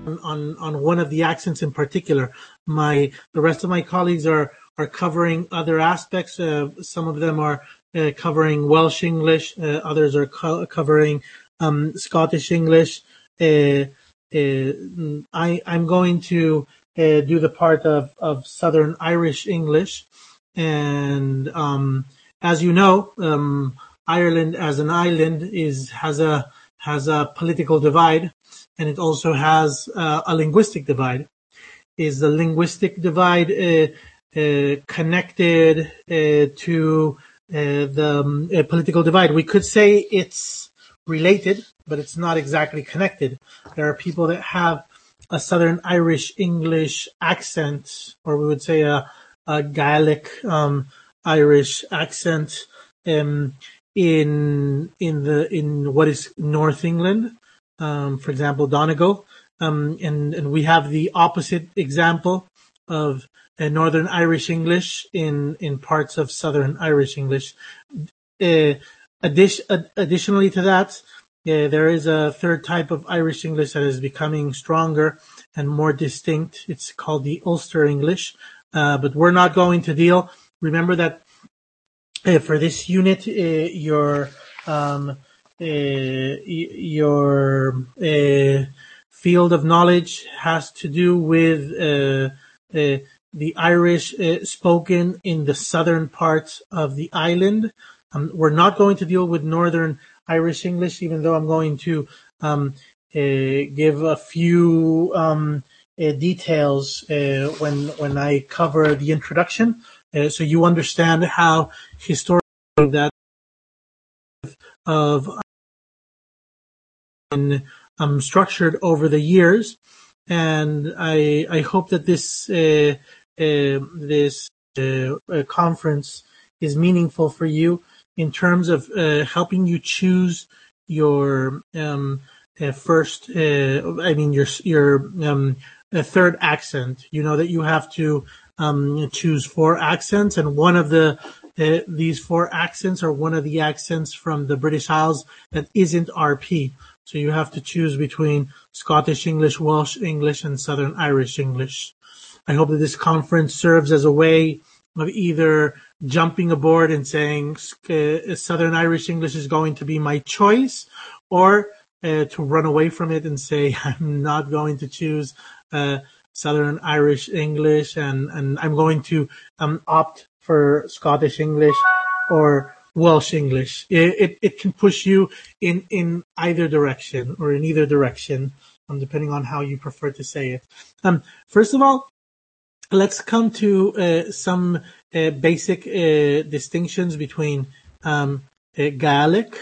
on one of the accents in particular. The rest of my colleagues are covering other aspects. Some of them are covering Welsh English. Others are covering Scottish English. I'm going to do the part of Southern Irish English, and as you know, Ireland as an island has a political divide, and it also has a linguistic divide. Is the linguistic divide connected to the political divide? We could say it's related, but it's not exactly connected. There are people that have a Southern Irish English accent, or we would say a Gaelic Irish accent in what is North England, for example, Donegal, and we have the opposite example of Northern Irish English in parts of Southern Irish English. Additionally to that, there is a third type of Irish English that is becoming stronger and more distinct. It's called the Ulster English, but we're not going to deal. Remember that for this unit, your field of knowledge has to do with the Irish spoken in the southern parts of the island. We're not going to deal with Northern Irish English, even though I'm going to give a few details when I cover the introduction, so you understand how historically that of structured over the years. And I hope that this conference is meaningful for you in terms of helping you choose your first. Your third accent. You know that you have to choose 4 accents, and one of these 4 accents are one of the accents from the British Isles that isn't RP. So you have to choose between Scottish English, Welsh English, and Southern Irish English. I hope that this conference serves as a way of either jumping aboard and saying Southern Irish English is going to be my choice, or to run away from it and say I'm not going to choose Southern Irish English, and I'm going to opt for Scottish English or Welsh English. It can push you in either direction or in either direction, depending on how you prefer to say it. First of all, let's come to some basic distinctions between Gaelic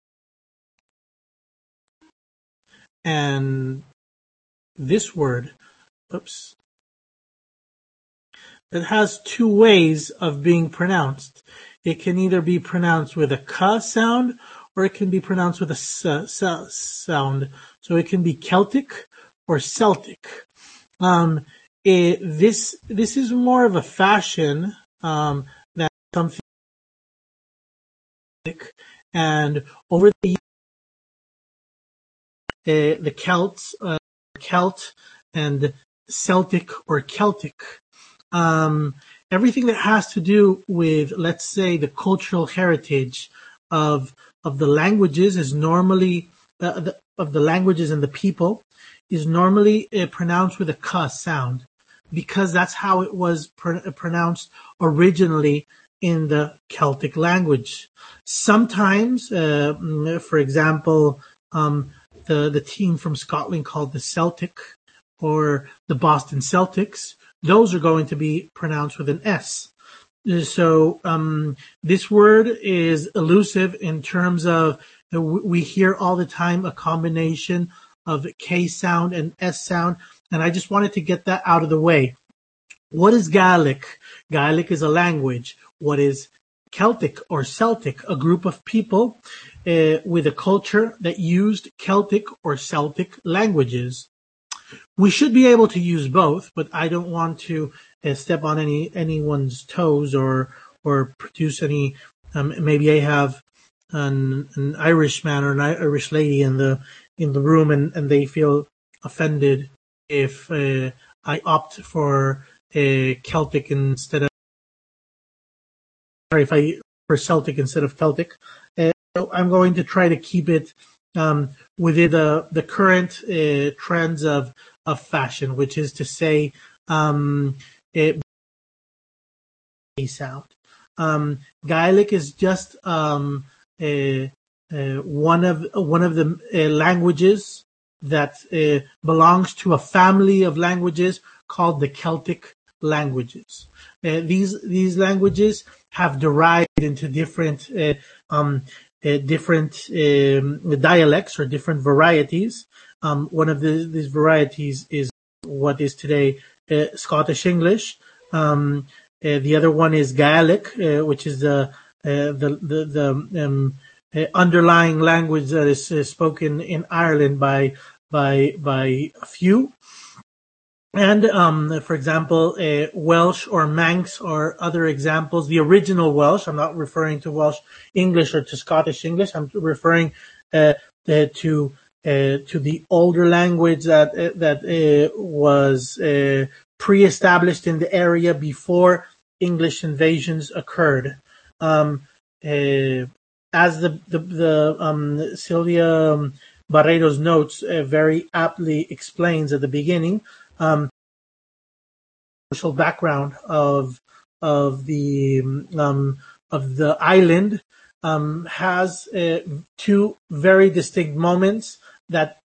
and this word. Oops. It has 2 ways of being pronounced. It can either be pronounced with a k sound, or it can be pronounced with a s sound. So it can be Celtic or Celtic. This is more of a fashion than something. And over the years, the Celts, Celt, and Celtic or Celtic. Everything that has to do with, let's say, the cultural heritage of the languages is normally of the languages and the people is normally pronounced with a k sound, because that's how it was pronounced originally in the Celtic language. Sometimes, for example, the team from Scotland called the Celtic, or the Boston Celtics, those are going to be pronounced with an S. So this word is elusive in terms of we hear all the time a combination of K sound and S sound, and I just wanted to get that out of the way. What is Gaelic? Gaelic is a language. What is Celtic or Celtic? A group of people with a culture that used Celtic or Celtic languages. We should be able to use both, but I don't want to step on anyone's toes or produce any. Maybe I have an Irish man or an Irish lady in the room, and they feel offended if I opt for Celtic instead of, sorry, if I for Celtic instead of Celtic. So I'm going to try to keep it within the current trends of fashion, which is to say, it sound. Gaelic is just one of the languages that belongs to a family of languages called the Celtic languages. These languages have derived into different dialects or different varieties. One of these varieties is what is today Scottish English. The other one is Gaelic, which is the underlying language that is spoken in Ireland by a few. And for example, Welsh or Manx are other examples. The original Welsh, I'm not referring to Welsh English or to Scottish English. I'm referring to the older language that was pre-established in the area before English invasions occurred. As the Sylvia Barreiro's notes very aptly explains at the beginning, social background of the island has two very distinct moments that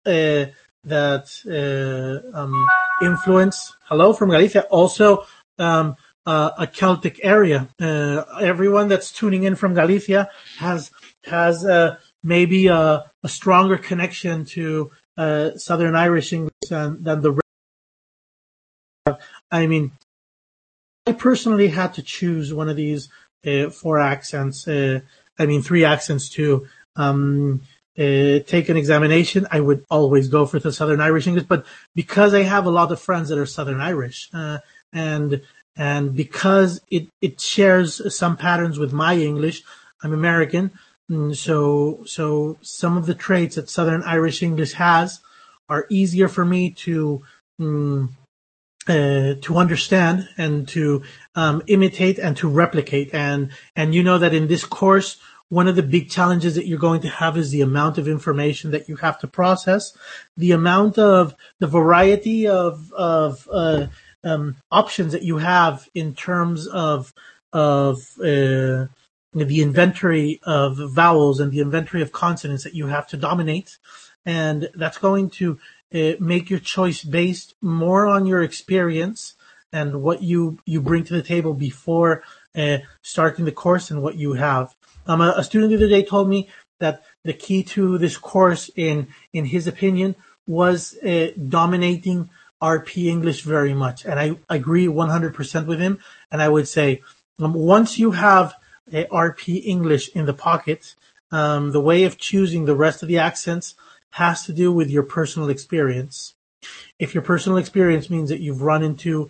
influence. Hello from Galicia. Also, a Celtic area. Everyone that's tuning in from Galicia has maybe a stronger connection to Southern Irish English than the rest. I mean, I personally had to choose one of these three accents to take an examination. I would always go for the Southern Irish English, but because I have a lot of friends that are Southern Irish, and because it shares some patterns with my English, I'm American, so some of the traits that Southern Irish English has are easier for me to understand and to imitate and to replicate. And you know that in this course, one of the big challenges that you're going to have is the amount of information that you have to process, the amount of the variety of options that you have in terms of the inventory of vowels and the inventory of consonants that you have to dominate. And that's going to make your choice based more on your experience and what you bring to the table before starting the course and what you have. A student the other day told me that the key to this course, in his opinion, was dominating RP English very much. And I agree 100% with him. And I would say, once you have RP English in the pocket, the way of choosing the rest of the accents has to do with your personal experience. If your personal experience means that you've run into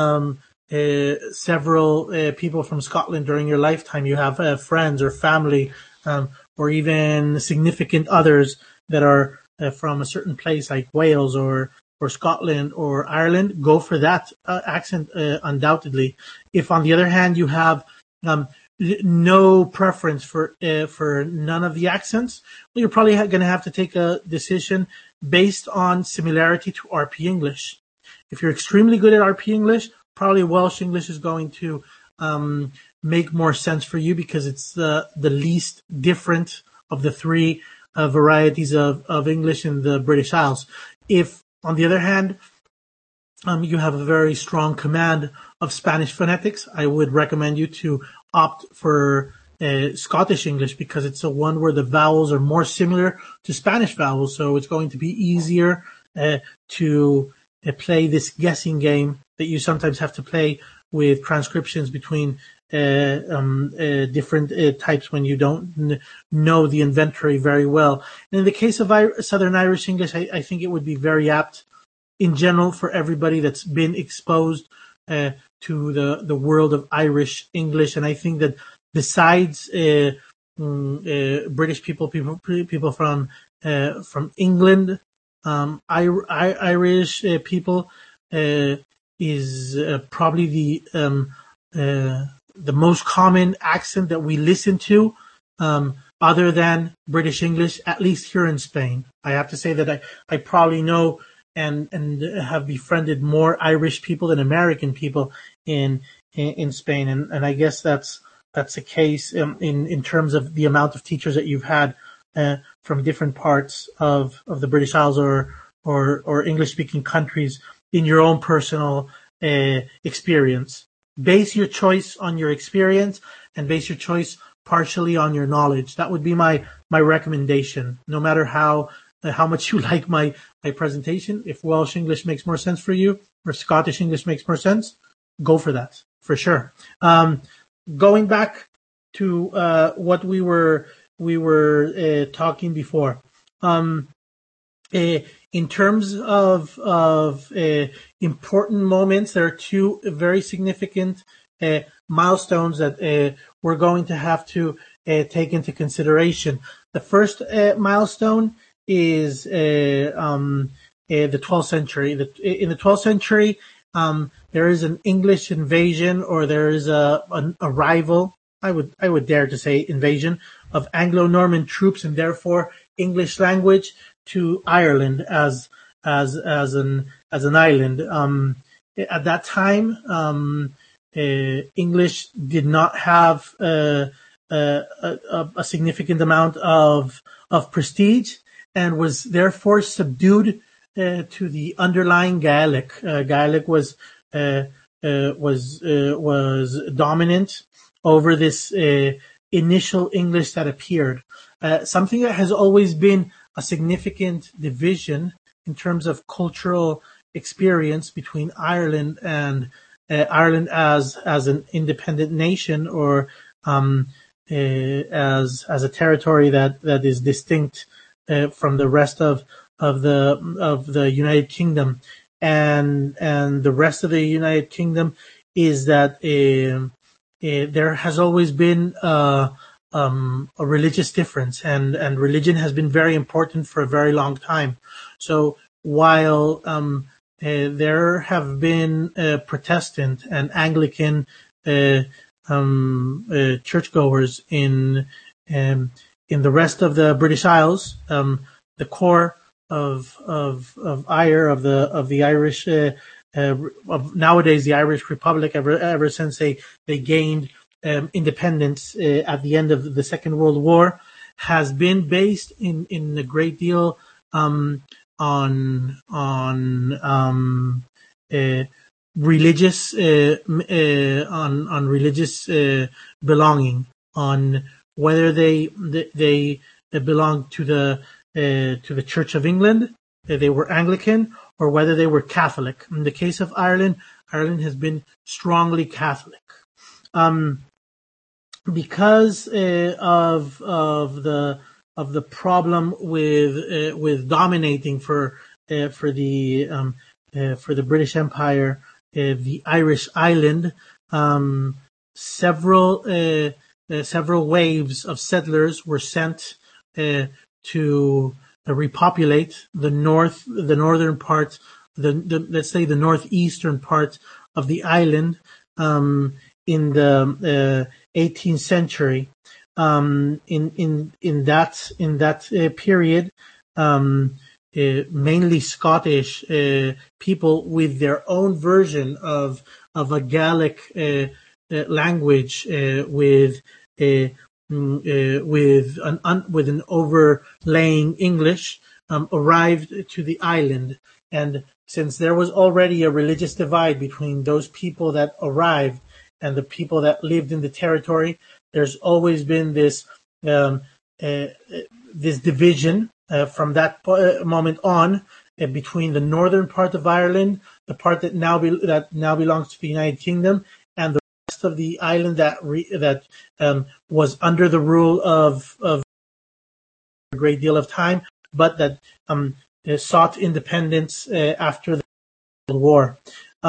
several people from Scotland during your lifetime, you have friends or family, or even significant others that are from a certain place like Wales or Scotland or Ireland, go for that accent undoubtedly. If on the other hand you have no preference for none of the accents, well, you're probably going to have to take a decision based on similarity to RP English. If you're extremely good at RP English, probably Welsh English is going to make more sense for you because it's the least different of the three varieties of English in the British Isles. If, on the other hand, you have a very strong command of Spanish phonetics, I would recommend you to opt for Scottish English because it's the one where the vowels are more similar to Spanish vowels. So it's going to be easier to play this guessing game that you sometimes have to play with transcriptions between different types when you don't know the inventory very well. And in the case of Southern Irish English, I think it would be very apt in general for everybody that's been exposed to the world of Irish English. And I think that besides British people from England, Irish people is probably the most common accent that we listen to, other than British English, at least here in Spain. I have to say that I probably know and have befriended more Irish people than American people in Spain, and I guess that's the case in terms of the amount of teachers that you've had from different parts of the British Isles or English speaking countries in your own personal experience. Base your choice on your experience and base your choice partially on your knowledge. That would be my recommendation. No matter how much you like my presentation, if Welsh English makes more sense for you or Scottish English makes more sense, go for that for sure. Going back to what we were talking before. In terms of important moments, there are two very significant milestones that we're going to have to take into consideration. The first milestone is the 12th century. In the 12th century, there is an English invasion, or there is an arrival. I would dare to say invasion of Anglo-Norman troops, and therefore English language to Ireland as an island. At that time, English did not have a significant amount of prestige, and was therefore subdued to the underlying Gaelic. Gaelic was dominant over this initial English that appeared. Something that has always been a significant division in terms of cultural experience between Ireland and Ireland as an independent nation, or as a territory that is distinct from the rest of the United Kingdom, and the rest of the United Kingdom is that there has always been a religious difference, and religion has been very important for a very long time. So while there have been Protestant and Anglican churchgoers in the rest of the British Isles, the core of the Irish of nowadays the Irish Republic, ever since they gained independence at the end of the Second World War, has been based in a great deal on religious belonging, on whether they belonged to the Church of England, they were Anglican, or whether they were Catholic. In the case of Ireland, Ireland has been strongly Catholic. Because of the problem with dominating for the British Empire, the Irish island, several waves of settlers were sent to repopulate the northern part, let's say the northeastern part of the island, in the 18th century. In that period, mainly Scottish people with their own version of a Gaelic language, with an overlaying English, arrived to the island. And since there was already a religious divide between those people that arrived and the people that lived in the territory, there's always been this division from that moment on, between the northern part of Ireland, the part that now belongs to the United Kingdom, and the rest of the island that was under the rule of a great deal of time, but that sought independence after the World War.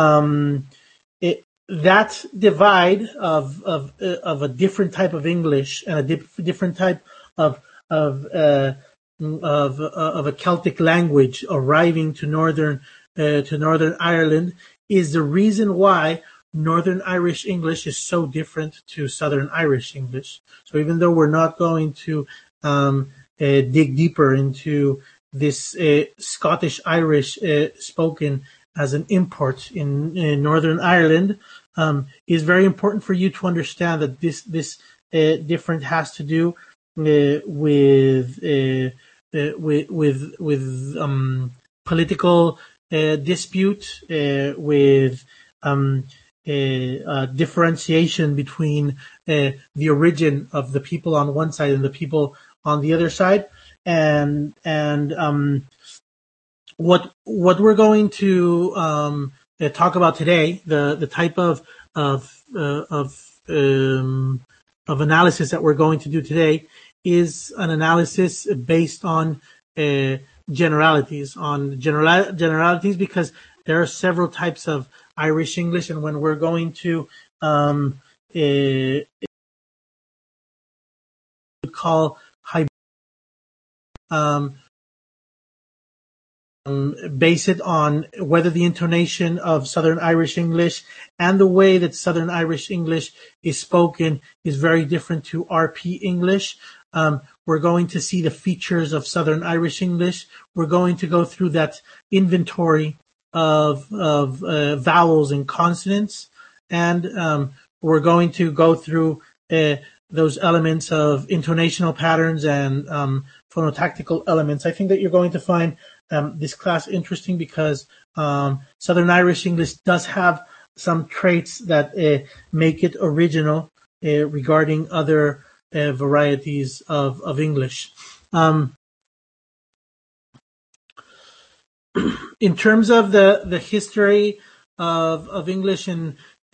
That divide of a different type of English and a different type of of a Celtic language arriving to Northern Ireland is the reason why Northern Irish English is so different to Southern Irish English. So even though we're not going to dig deeper into this Scottish Irish spoken as an import in Northern Ireland, is very important for you to understand that this different has to do with political dispute, with differentiation between the origin of the people on one side and the people on the other side, and what we're going to talk about today, the type of analysis that we're going to do today, is an analysis based on generalities, because there are several types of Irish English, and when we're going to call base it on whether the intonation of Southern Irish English and the way that Southern Irish English is spoken is very different to RP English. We're going to see the features of Southern Irish English. We're going to go through that inventory of vowels and consonants, and we're going to go through those elements of intonational patterns and phonotactical elements. I think that you're going to find this class interesting because Southern Irish English does have some traits that make it original regarding other varieties of English. In terms of the history of English in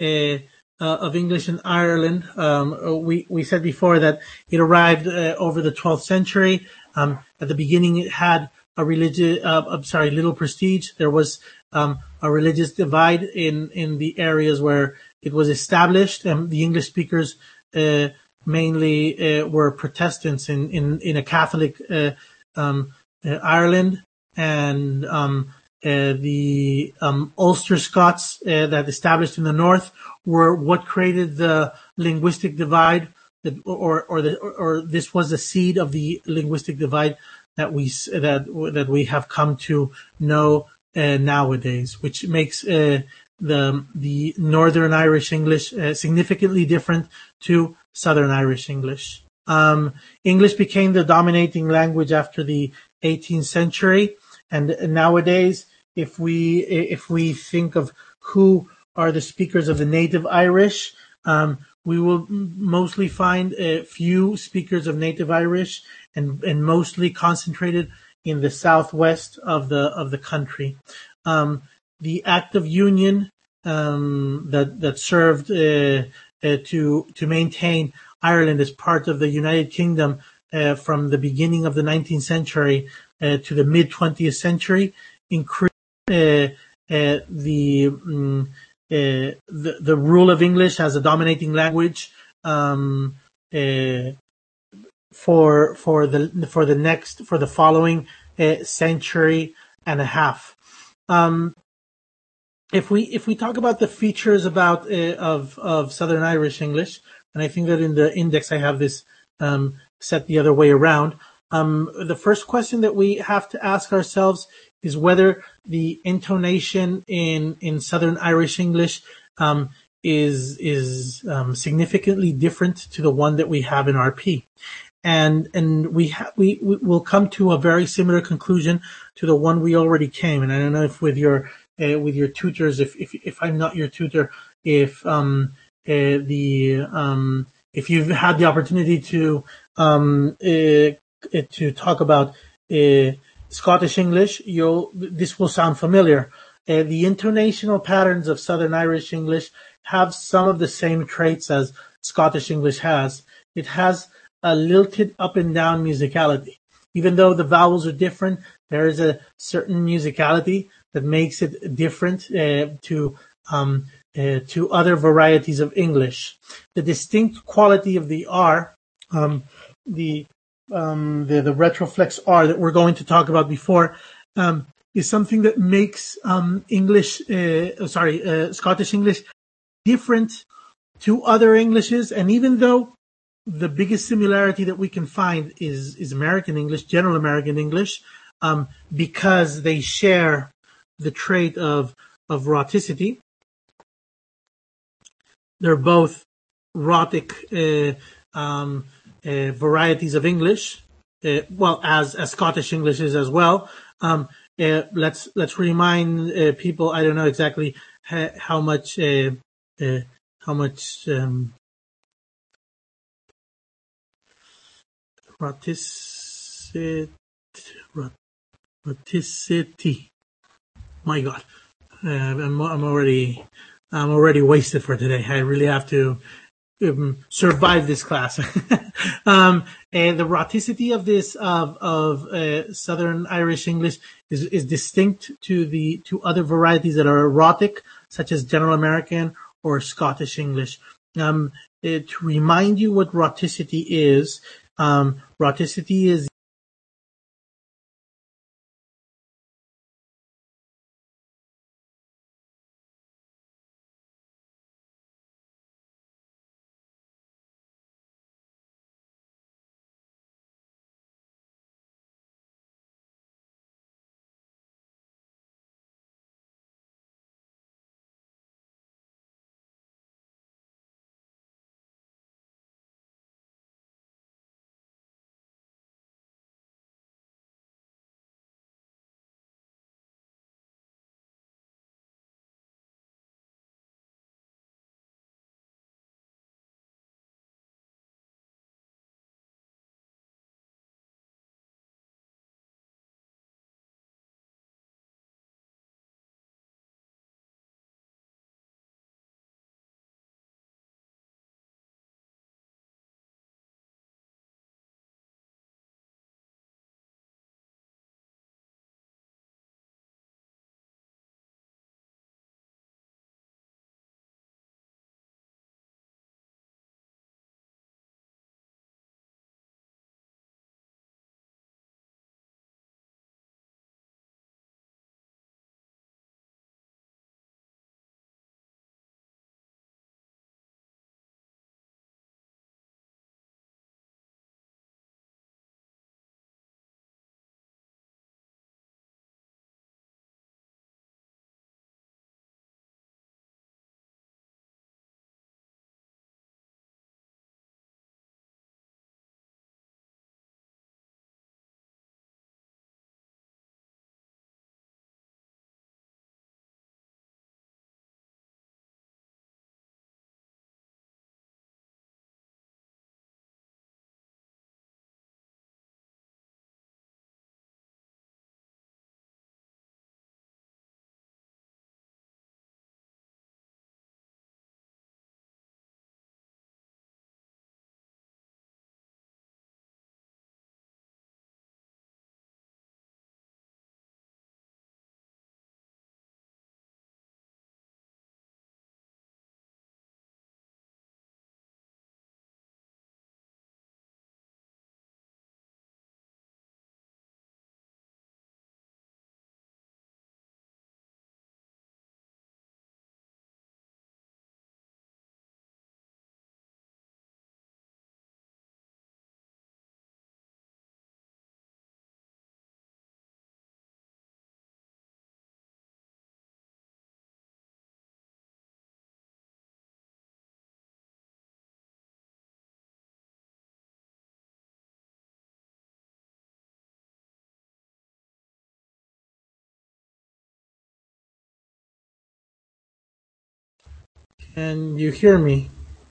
Ireland, we said before that it arrived over the 12th century. At the beginning, it had a little prestige. There was a religious divide in the areas where it was established. The English speakers mainly were Protestants in a Catholic Ireland, and the Ulster Scots that established in the north were what created the linguistic divide, or this was the seed of the linguistic divide that we have come to know nowadays, which makes the Northern Irish English significantly different to Southern Irish English. English became the dominating language after the 18th century, and nowadays, if we think of who are the speakers of the native Irish, we will mostly find a few speakers of native Irish, and mostly concentrated in the southwest of the country. The Act of Union that served to maintain Ireland as part of the United Kingdom from the beginning of the 19th century to the mid 20th century increased the rule of English as a dominating language for the following century and a half. If we talk about the features of Southern Irish English, and I think that in the index I have this set the other way around. The first question that we have to ask ourselves is whether the intonation in Southern Irish English is significantly different to the one that we have in RP. And we will come to a very similar conclusion to the one we already came. And I don't know if with your tutors, if I'm not your tutor, if you've had the opportunity to talk about Scottish English, this will sound familiar. The intonational patterns of Southern Irish English have some of the same traits as Scottish English has. It has a lilted up and down musicality. Even though the vowels are different, there is a certain musicality that makes it different to other varieties of English. The distinct quality of the R, the the retroflex R that we're going to talk about before, is something that makes Scottish English different to other Englishes. And even though the biggest similarity that we can find is American English, general American English, because they share the trait of rhoticity. They're both rhotic varieties of English, as Scottish English is as well. Let's remind people. I don't know exactly how much rhoticity. My God, I'm already wasted for today. I really have to survive this class. And the rhoticity of this of Southern Irish English is distinct to other varieties that are rhotic, such as General American or Scottish English. To remind you what rhoticity is Can you hear me?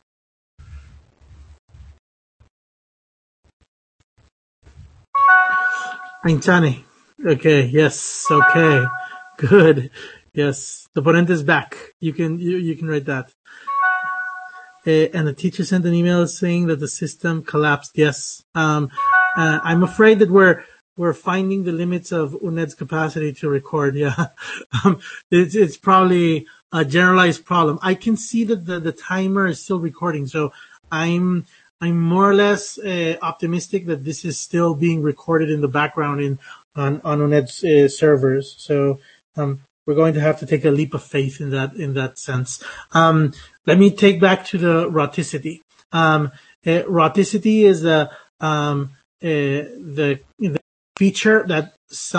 Ainchane. Okay, yes, okay. Good. Yes. The ponente is back. You can write that. And the teacher sent an email saying that the system collapsed. Yes. I'm afraid that we're finding the limits of UNED's capacity to record. Yeah. It's probably a generalized problem. I can see that the timer is still recording, so I'm I'm more or less optimistic that this is still being recorded in the background on Uned's servers. So we're going to have to take a leap of faith in that sense. Let me take back to the rhoticity. Rhoticity is the feature that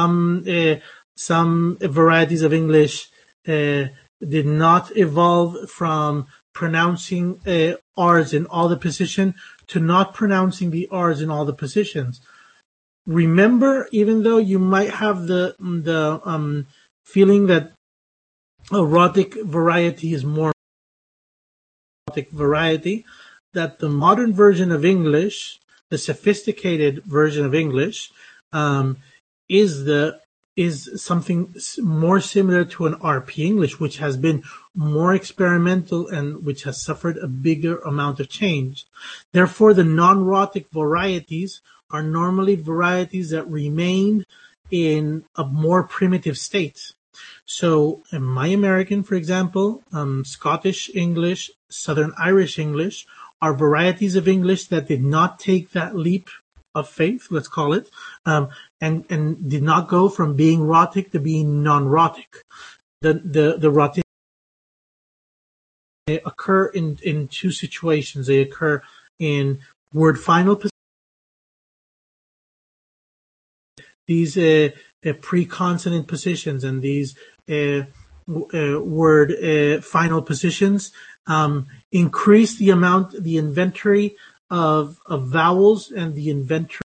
some varieties of English did not evolve from pronouncing R's in all the positions to not pronouncing the R's in all the positions. Remember, even though you might have the feeling that a rhotic variety is more rhotic variety, that the modern version of English, the sophisticated version of English, is something more similar to an RP English, which has been more experimental and which has suffered a bigger amount of change. Therefore, the non-rhotic varieties are normally varieties that remain in a more primitive state. So in my American, for example, Scottish English, Southern Irish English are varieties of English that did not take that leap of faith, let's call it, and did not go from being rhotic to being non-rhotic. The rhotic occur in two situations. They occur in word final positions, these pre-consonant positions, and these word final positions increase the inventory of vowels and the inventory.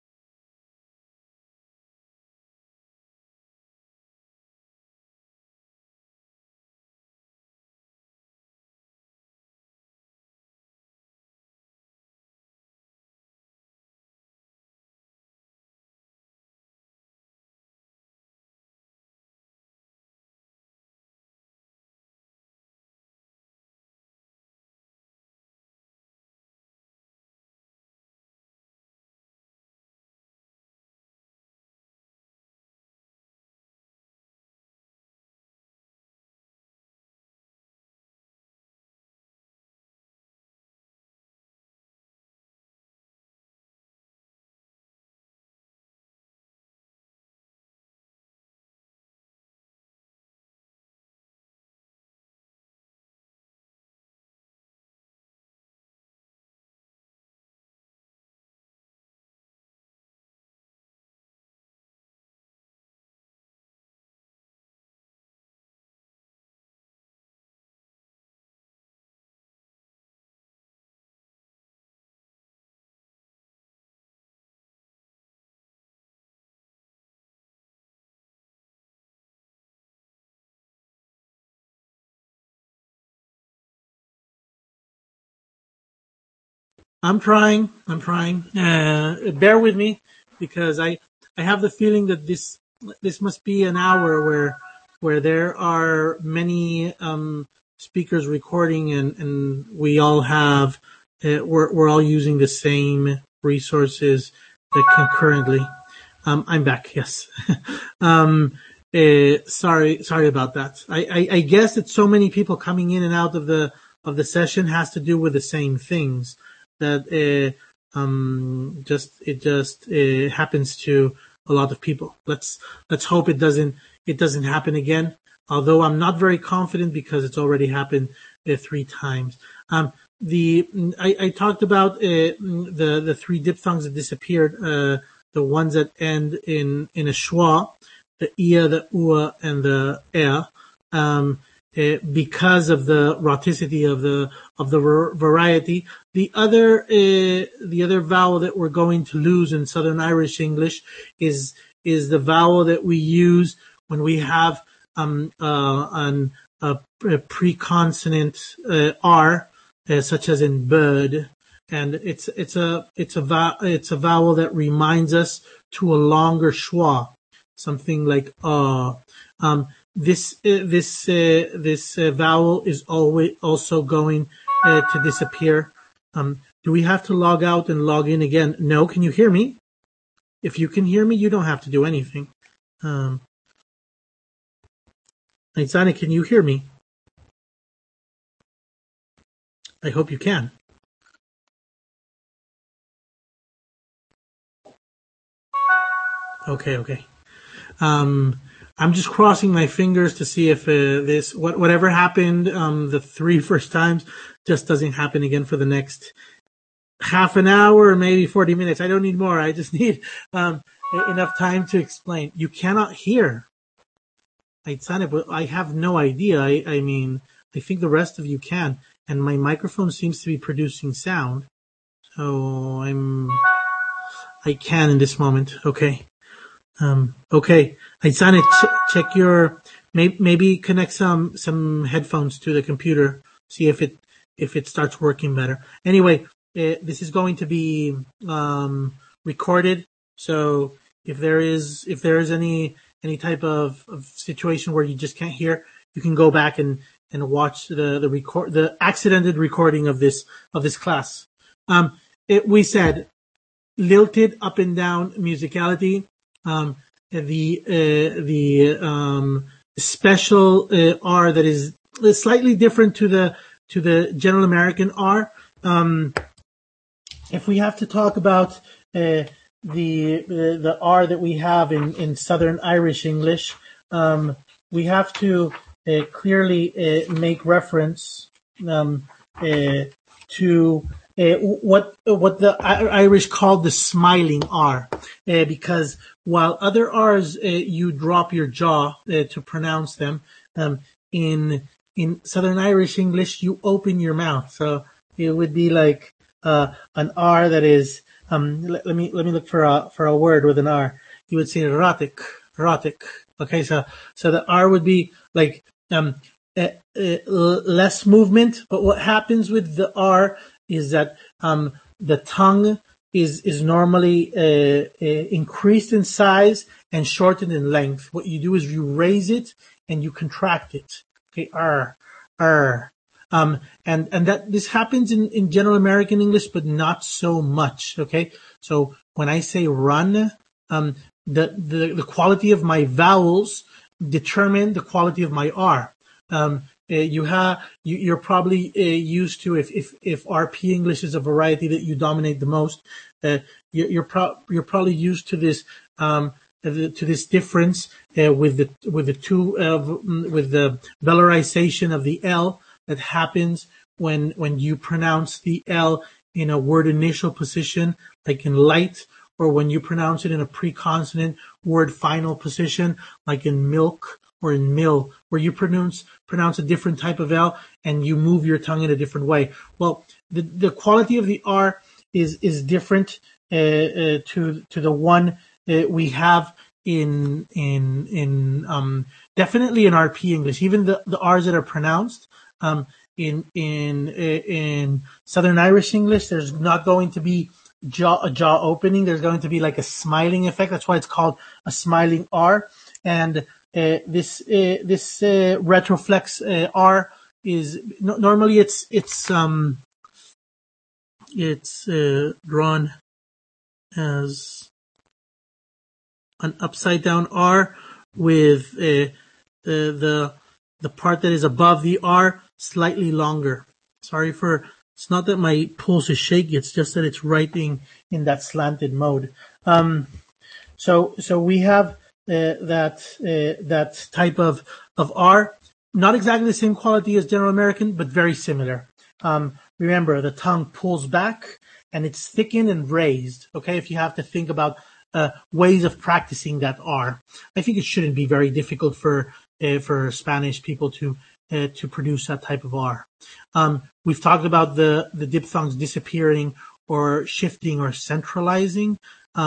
I'm trying. Bear with me, because I have the feeling that this must be an hour where there are many speakers recording, and we all have we're all using the same resources concurrently. I'm back. Yes. Sorry about that. I guess that so many people coming in and out of the session has to do with the same things. That just happens to a lot of people. Let's hope it doesn't happen again. Although I'm not very confident, because it's already happened 3 times. I talked about the 3 diphthongs that disappeared, the ones that end in a schwa, the ia, the ua, and the because of the rhoticity of the variety. The other vowel that we're going to lose in Southern Irish English is the vowel that we use when we have a pre-consonant R, such as in bird, and it's a vowel that reminds us to a longer schwa, something like This vowel is always also going to disappear. Do we have to log out and log in again? No. Can you hear me? If you can hear me, you don't have to do anything. Nitzane, can you hear me? I hope you can. Okay. I'm just crossing my fingers to see if whatever happened the three first times just doesn't happen again for the next half an hour or maybe 40 minutes. I don't need more. I just need enough time to explain. You cannot hear. But I have no idea. I mean, I think the rest of you can. And my microphone seems to be producing sound. So I can in this moment. Okay. Okay. Aitzane, check your, maybe connect some headphones to the computer. See if it starts working better. Anyway, this is going to be, recorded. So if there is any type of situation where you just can't hear, you can go back and watch the accidented recording of this class. We said lilted up and down musicality. The special R that is slightly different to the general American R. If we have to talk about the R that we have in Southern Irish English, we have to clearly make reference to what the Irish called the smiling R, because while other R's you drop your jaw to pronounce them, in Southern Irish English you open your mouth. So it would be like an R that is let me look for a word with an R. You would say erotic. Okay, so the R would be like less movement, but what happens with the R is that the tongue is normally increased in size and shortened in length. What you do is you raise it and you contract it. Okay, R. And that this happens in general American English, but not so much. Okay, so when I say run, the quality of my vowels determine the quality of my R. You're probably used to, if RP English is a variety that you dominate the most, you're probably used to this difference with the velarization of the L that happens when you pronounce the L in a word initial position, like in light, or when you pronounce it in a preconsonant word final position, like in milk or in mill, where you pronounce a different type of L and you move your tongue in a different way. Well, the quality of the R is different to the one we have in definitely in RP English. Even the R's that are pronounced in Southern Irish English, there's not going to be a jaw opening. There's going to be like a smiling effect. That's why it's called a smiling R. And this retroflex R is normally it's drawn as an upside down R with the part that is above the R slightly longer. It's not that my pulse is shaky, it's just that it's writing in that slanted mode. So we have that type of R, not exactly the same quality as General American, but very similar. Remember, the tongue pulls back and it's thickened and raised. Okay, if you have to think about ways of practicing that R, I think it shouldn't be very difficult for Spanish people to produce that type of R. We've talked about the diphthongs disappearing or shifting or centralizing.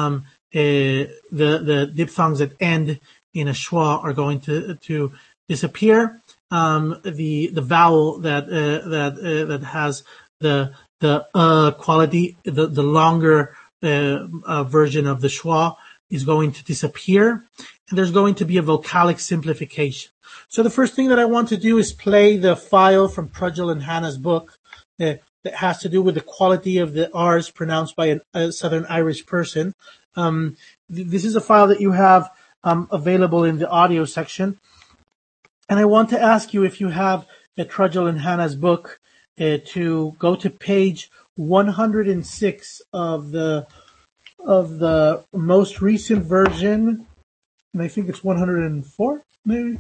The diphthongs that end in a schwa are going to disappear. The vowel that has the quality, the longer version of the schwa is going to disappear, and there's going to be a vocalic simplification. So the first thing that I want to do is play the file from Trudgill and Hannah's book that has to do with the quality of the R's pronounced by a Southern Irish person. This is a file that you have available in the audio section. And I want to ask you, if you have Trudgill and Hannah's book, to go to page 106 of the the most recent version, and I think it's 104, maybe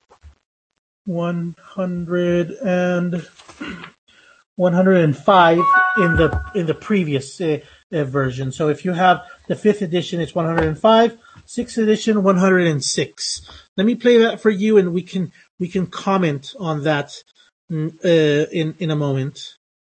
100 and 105 in the previous version. So if you have the 5th edition, it's 105. 6th edition, 106. Let me play that for you, and we can comment on that in a moment.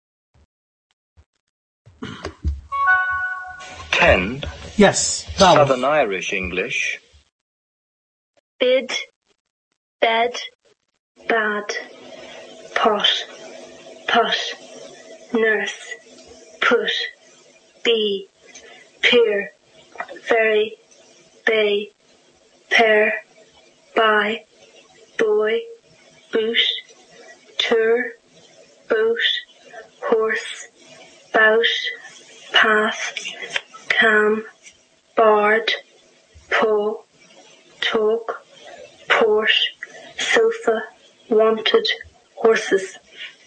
10. Yes. Southern Irish English. Bid, bed, bad, pot, pot, nurse, put, be, peer, very, bay, pair, by, boy, boot, tour, boat, horse, bout, path, cam, bard, paw, talk, port, sofa, wanted, horses.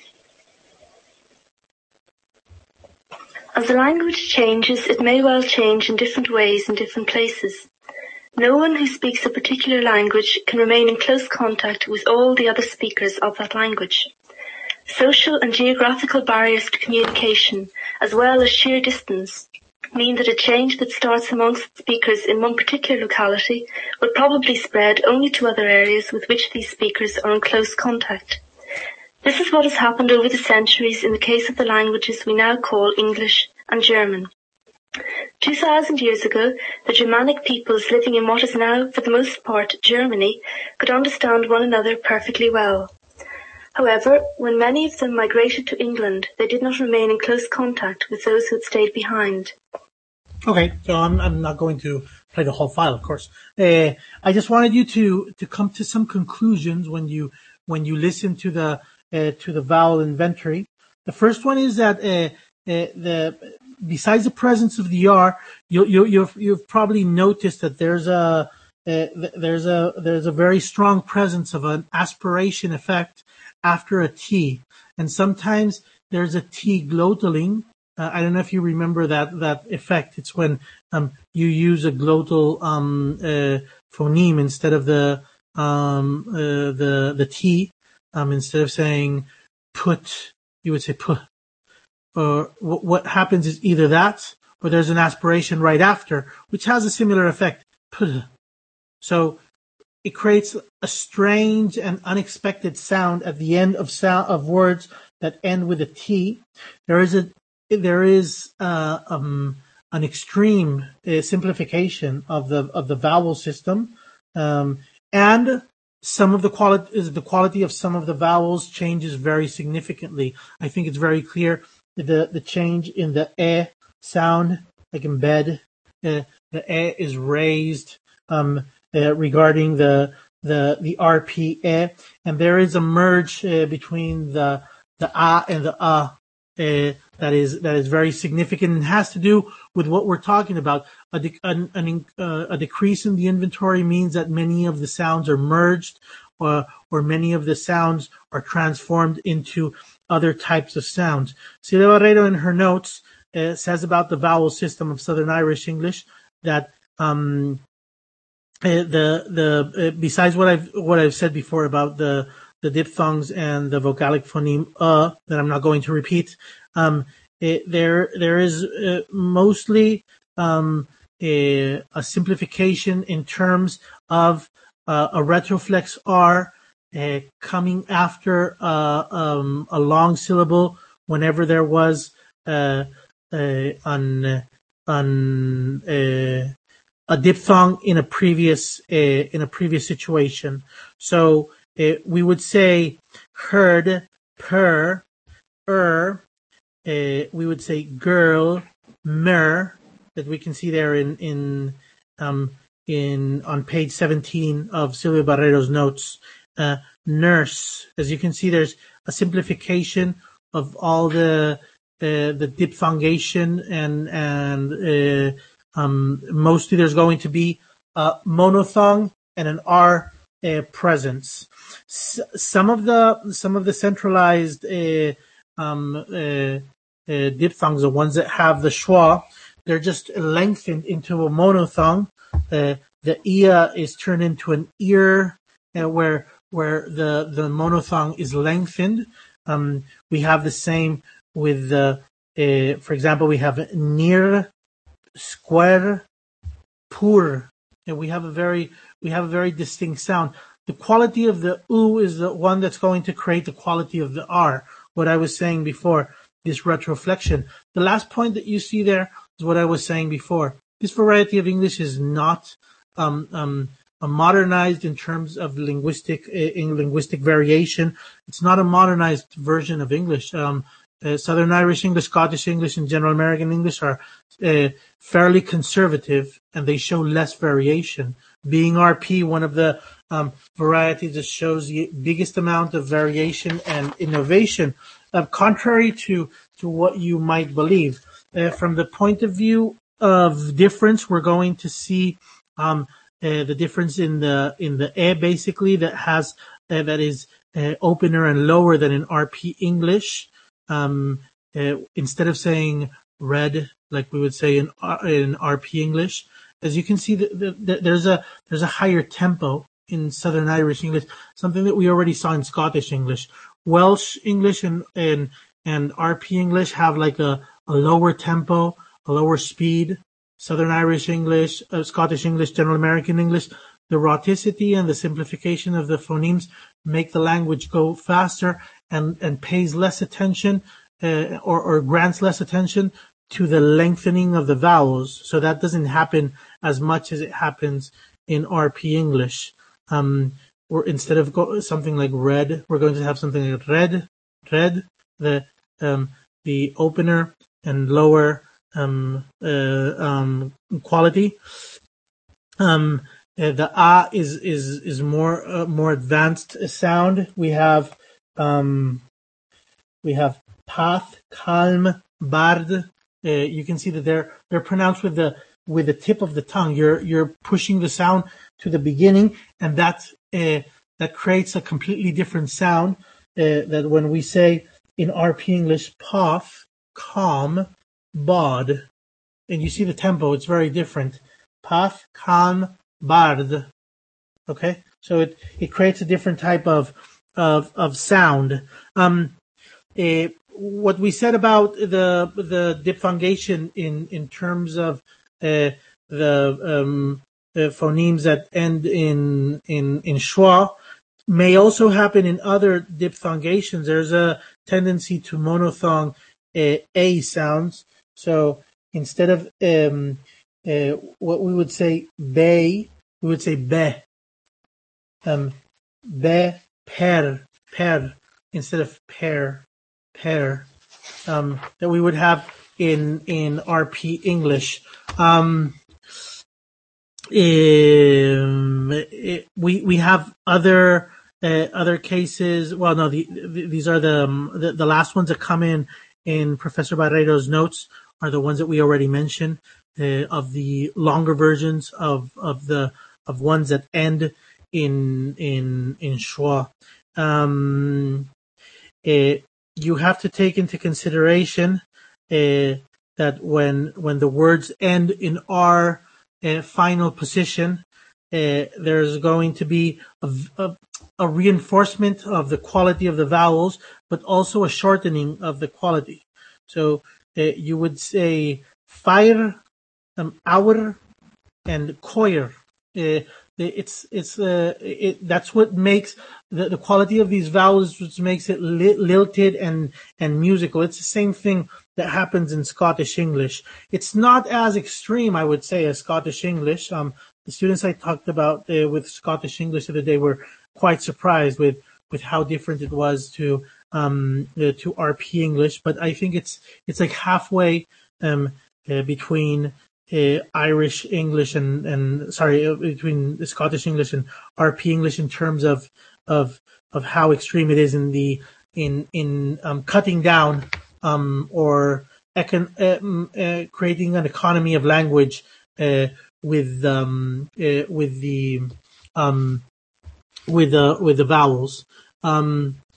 As the language changes, it may well change in different ways in different places. No one who speaks a particular language can remain in close contact with all the other speakers of that language. Social and geographical barriers to communication, as well as sheer distance, mean that a change that starts amongst speakers in one particular locality will probably spread only to other areas with which these speakers are in close contact. This is what has happened over the centuries in the case of the languages we now call English and German. 2,000 years ago, the Germanic peoples living in what is now, for the most part, Germany, could understand one another perfectly well. However, when many of them migrated to England, they did not remain in close contact with those who had stayed behind. Okay, so I'm not going to play the whole file, of course. I just wanted you to come to some conclusions when you listen to the vowel inventory. The first one is that besides the presence of the R, you've probably noticed that there's a very strong presence of an aspiration effect after a T, and sometimes there's a T glottal. I don't know if you remember that effect. It's when you use a glottal phoneme instead of the T. Instead of saying put, you would say put. Or what happens is either that, or there's an aspiration right after, which has a similar effect. Put. So it creates a strange and unexpected sound at the end of words that end with a T. There is an extreme simplification of the vowel system, and some of the quality of some of the vowels changes very significantly. I think it's very clear the change in the e sound, like in bed, the e is raised regarding the RPE, and there is a merge between the a and the that is very significant and has to do with what we're talking about. A decrease in the inventory means that many of the sounds are merged, or many of the sounds are transformed into other types of sounds. Silvia Barrero, in her notes, says about the vowel system of Southern Irish English that besides what I've said before about the diphthongs and the vocalic phoneme that I'm not going to repeat, there is mostly a simplification in terms of a retroflex R coming after a long syllable whenever there was a diphthong in a previous situation. So we would say heard, per, we would say girl, mer, that we can see there on page 17 of Silvia Barrero's notes. Nurse, as you can see, there's a simplification of all the diphthongation, and mostly there's going to be a monophthong and an R presence. Some of the centralized diphthongs, the ones that have the schwa, they're just lengthened into a monophthong. The ia is turned into an ear, where the monophthong is lengthened. We have the same with the, for example, we have near, square, pur, and we have a very distinct sound. The quality of the u is the one that's going to create the quality of the r. What I was saying before, this retroflexion. The last point that you see there is what I was saying before. This variety of English is not modernized in terms of linguistic variation. It's not a modernized version of English. Southern Irish English, Scottish English, and General American English are fairly conservative, and they show less variation. Being RP one of the varieties that shows the biggest amount of variation and innovation, contrary to what you might believe. From the point of view of difference, we're going to see the difference in the basically that has that is opener and lower than in RP English. Instead of saying red like we would say in RP English, as you can see, there's a higher tempo in Southern Irish English, something that we already saw in Scottish English. Welsh English and RP English have like a lower tempo, a lower speed. Southern Irish English, Scottish English, General American English, the rhoticity and the simplification of the phonemes make the language go faster and pays less attention or grants less attention to the lengthening of the vowels. So that doesn't happen as much as it happens in RP English. Or instead of something like red, we're going to have something like red, the opener and lower quality. The a is more advanced sound. We have path, calm, bard. You can see that they're pronounced with the tip of the tongue. You're pushing the sound to the beginning, and that creates a completely different sound. That when we say in RP English, path, calm, bod, and you see the tempo, it's very different. Path, calm, bard. Okay, so it creates a different type of sound. What we said about the diphthongation in terms of the phonemes that end in schwa may also happen in other diphthongations. There's a tendency to monophthong a sounds. So instead of what we would say bay, we would say be. Be, per, instead of pair. That we would have in RP English. We have other cases. Well, no, these are the last ones that come in Professor Barreiro's notes are the ones that we already mentioned, of the longer versions of ones that end in schwa. You have to take into consideration that when the words end in R final position, there's going to be a reinforcement of the quality of the vowels, but also a shortening of the quality. So you would say fire, hour, and coir. That's what makes the quality of these vowels, which makes it lilted and musical. It's the same thing that happens in Scottish English. It's not as extreme, I would say, as Scottish English. The students I talked about with Scottish English the other day were quite surprised with how different it was to RP English. But I think it's like halfway between Irish English between the Scottish English and RP English in terms of how extreme it is in cutting down or creating an economy of language with the vowels.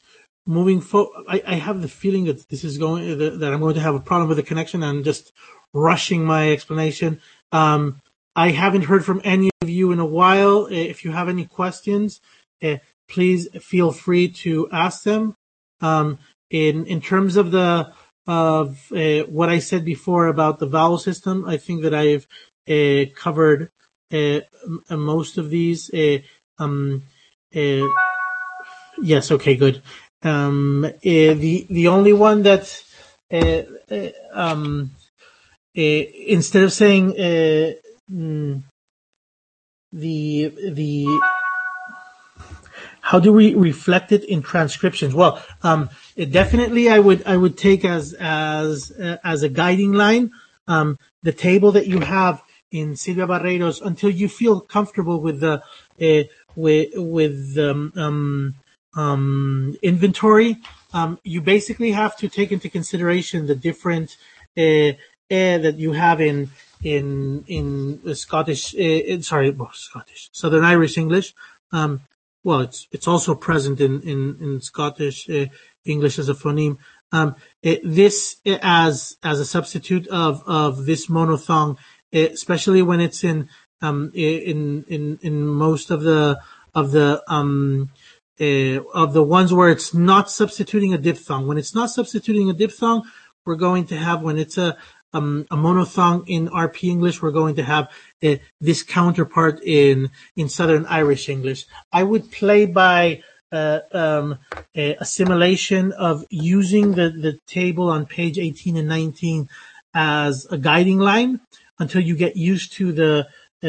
Moving forward, I have the feeling that this is that I'm going to have a problem with the connection. I'm just rushing my explanation. I haven't heard from any of you in a while. If you have any questions, please feel free to ask them. In terms of what I said before about the vowel system, I think that I've covered most of these. Yes, okay, good. The only one that instead of saying the how do we reflect it in transcriptions? Well, definitely I would take as a guiding line the table that you have in Silvia Barreiros until you feel comfortable with the inventory. You basically have to take into consideration the different that you have in Scottish, Southern Irish English. Well, it's also present in Scottish English as a phoneme. This as a substitute of this monophthong, especially when it's in most of the ones where it's not substituting a diphthong. When it's not substituting a diphthong, we're going to have, when it's a monophthong in RP English, we're going to have this counterpart in Southern Irish English. I would play by assimilation of using the table on page 18 and 19 as a guiding line until you get used to the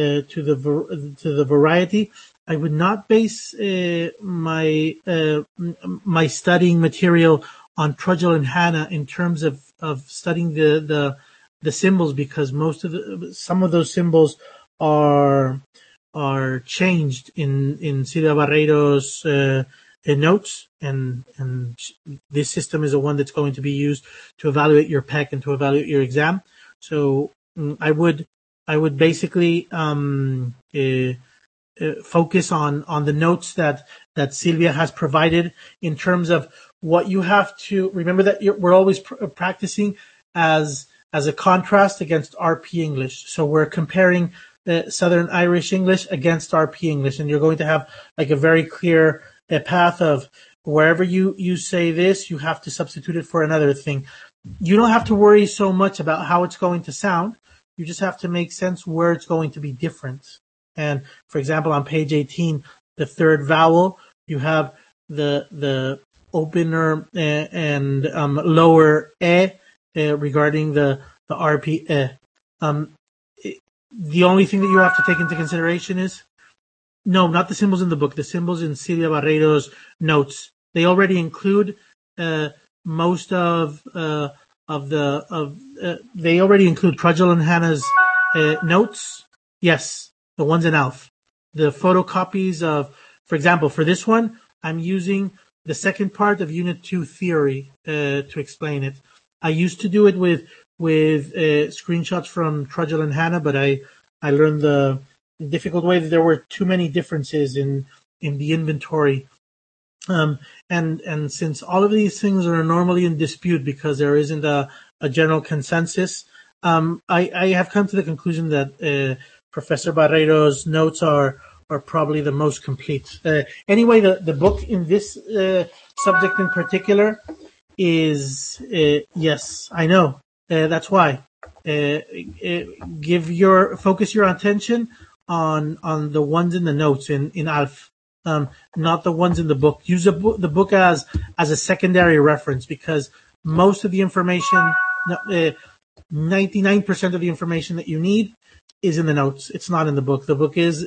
variety. I would not base my studying material on Trudgill and Hannah in terms of studying the symbols, because some of those symbols are changed in Silvia Barreiros' notes, and this system is the one that's going to be used to evaluate your PEC and to evaluate your exam. So I would basically focus on the notes that Silvia has provided in terms of what you have to remember, that we're always practicing as a contrast against RP English. So we're comparing Southern Irish English against RP English, and you're going to have like a very clear path of wherever you say this, you have to substitute it for another thing. You don't have to worry so much about how it's going to sound. You just have to make sense where it's going to be different. And for example, on page 18, the third vowel, you have the opener and lower regarding the RP. The only thing that you have to take into consideration is, no, not the symbols in the book, the symbols in Silvia Barreiros' notes. They already include most of they already include Trudgill and Hannah's notes. Yes, the ones in ALF. The photocopies of, for example, for this one, I'm using the second part of Unit 2 theory to explain it. I used to do it with screenshots from Trudgill and Hannah, but I learned the difficult way that there were too many differences in the inventory. And since all of these things are normally in dispute because there isn't a general consensus, I have come to the conclusion that Professor Barreiros' notes are probably the most complete. Anyway, the book in this subject in particular is, yes, I know. That's why. Focus your attention on the ones in the notes in ALF, not the ones in the book. Use the book as a secondary reference, because most of the information, 99% of the information that you need is in the notes. It's not in the book. The book is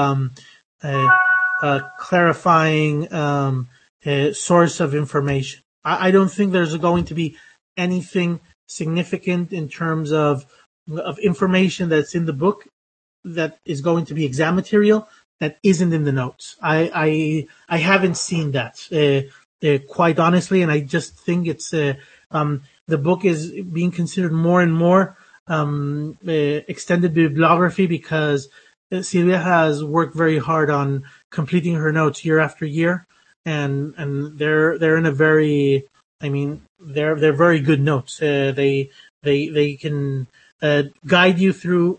a clarifying source of information. I don't think there's going to be anything significant in terms of information that's in the book that is going to be exam material that isn't in the notes. I haven't seen that quite honestly, and I just think it's the book is being considered more and more extended bibliography, because Silvia has worked very hard on completing her notes year after year, and they're in a very, I mean, they're very good notes. They can guide you through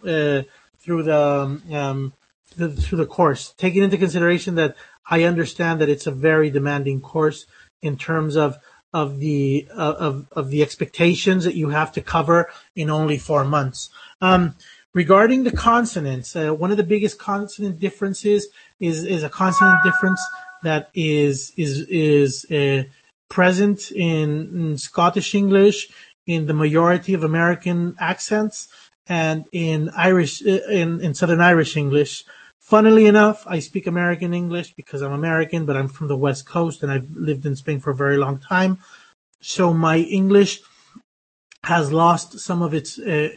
the course, taking into consideration that I understand that it's a very demanding course in terms of the expectations that you have to cover in only 4 months. Regarding the consonants, one of the biggest consonant differences is a consonant difference that is present in Scottish English, in the majority of American accents, and in Irish, in Southern Irish English. Funnily enough, I speak American English because I'm American, but I'm from the West Coast and I've lived in Spain for a very long time. So my English has lost some of its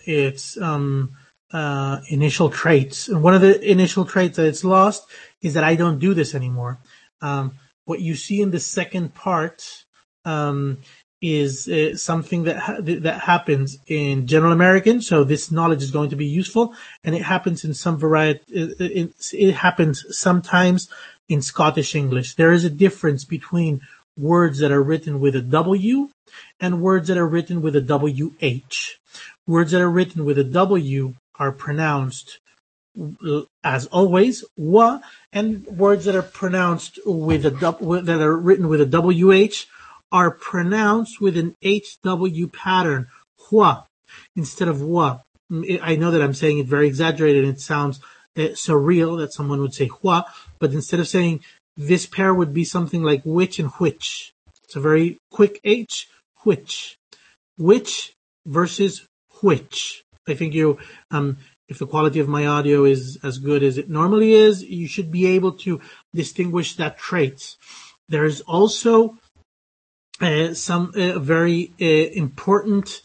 initial traits. And one of the initial traits that it's lost is that I don't do this anymore. What you see in the second part is something that happens in General American. So this knowledge is going to be useful, and it happens in some variety. It happens sometimes in Scottish English. There is a difference between words that are written with a W and words that are written with a WH. Words that are written with a W are pronounced, as always, wa, and words that are pronounced that are written with a WH are pronounced with an HW pattern, hua, instead of wa. I know that I'm saying it very exaggerated and it sounds surreal that someone would say hua, but instead of saying this pair would be something like which and which. It's a very quick H, which. Which versus which. I think if the quality of my audio is as good as it normally is, you should be able to distinguish that trait. There's also some very important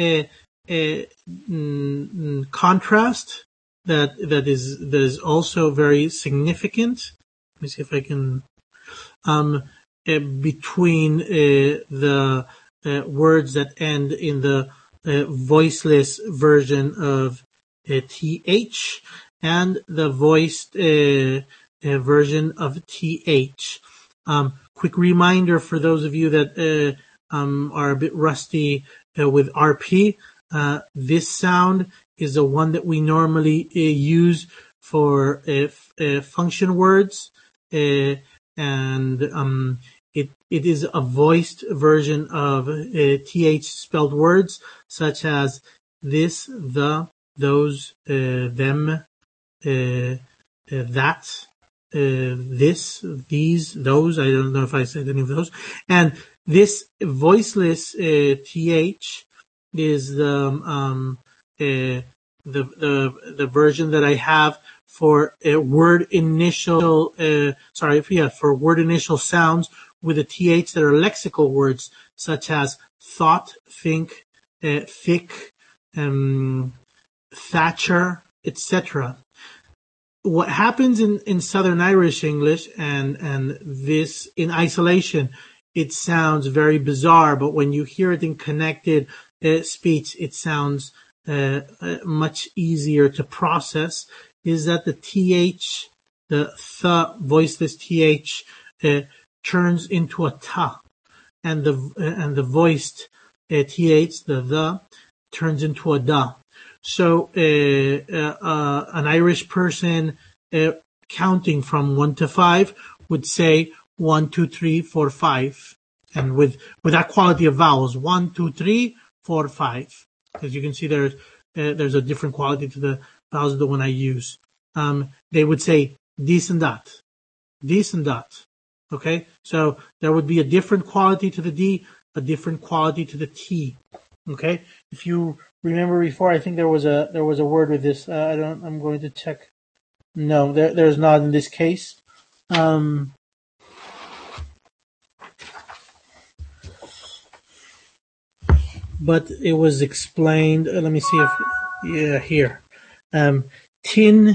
contrast that is also very significant. Let me see if I can between the words that end in the voiceless version of TH and the voiced version of TH. Quick reminder for those of you that are a bit rusty with RP. This sound is the one that we normally use for function words, and it is a voiced version of TH spelled words such as this, the, those, them, that, this, these, those. I don't know if I said any of those. And this voiceless TH is the version that I have for word initial for word initial sounds with a TH that are lexical words such as thought, think, thick, Thatcher, etc. What happens in Southern Irish English and this in isolation, it sounds very bizarre, but when you hear it in connected speech, it sounds much easier to process, is that the TH, the voiceless TH, turns into a ta, and the voiced TH, the turns into a da. So an Irish person counting from 1 to 5 would say 1, 2, 3, 4, 5, and with that quality of vowels, 1, 2, 3, 4, 5. As you can see, there's a different quality to the vowels of the one I use. They would say this and that, this and that. Okay, so there would be a different quality to the D, a different quality to the T. Okay, if you remember before, I think there was a word with this. I'm going to check. No, there's not in this case. But it was explained. Let me see if here. Tin.